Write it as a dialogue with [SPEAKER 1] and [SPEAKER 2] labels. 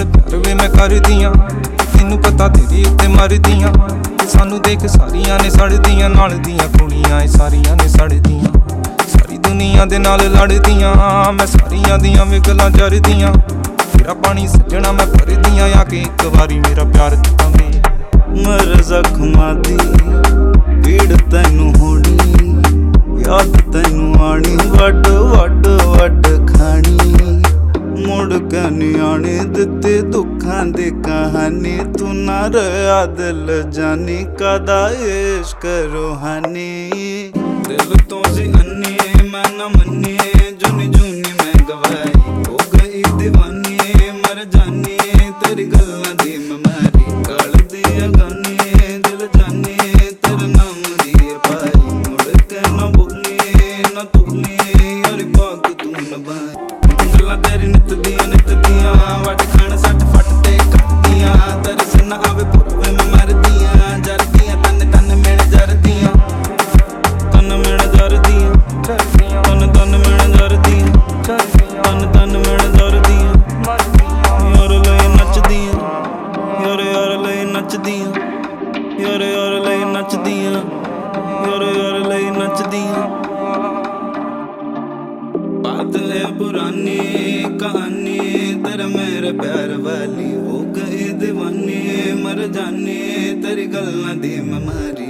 [SPEAKER 1] प्यार वे मैं करदियां तैनू पता तेरी उत्ते मरदियां सानू देख सारियां ने सड़दियां नाल दियां कुड़ियां सारियां ने सड़दियां सारी दुनिया दे नाल लड़दियां मैं सारियां दियां विगलां जरदियां तेरा पानी सजना मैं भरदियां आके एक वारी मेरा प्यार दिखावे
[SPEAKER 2] मर जख्मां दी पीड़ तैनू होनी याद तैनू आनी वड वड वड खानी मुड़ के नी आने दिते दुखां दी कहानी तू ना रहा दिल जानी कदा इश्क रूहानी दिल तो सी अन्नी मैं ना मन्नी जुनी जुनी मैं गवाई हो गई दीवानी मर जानी तेरी गल्लां दी मैं मारी गल दी गानी दिल जानी तेरे नाम दी पाई मुड़ के ना बोली ना तूली यार पाक तू न बाई गल्लां तेरी नित दियां वट खान सट फट ते कटदियां तेरे से ना आवे पुरवे मैं मरदियां जरदियां तन तन मेड़ जरदियां तन मेड़ जरदियां तन तन मेड़ जरदियां तन तन मेड़ जरदियां यार लई नचदियां यार लई नचदियां यार लई नचदियां यार लई नचदियां बात है पुरानी कहानी तेरे मेरे प्यार वाली हो गई दीवानी मर जानी तेरी गल्लां दी मैं मारी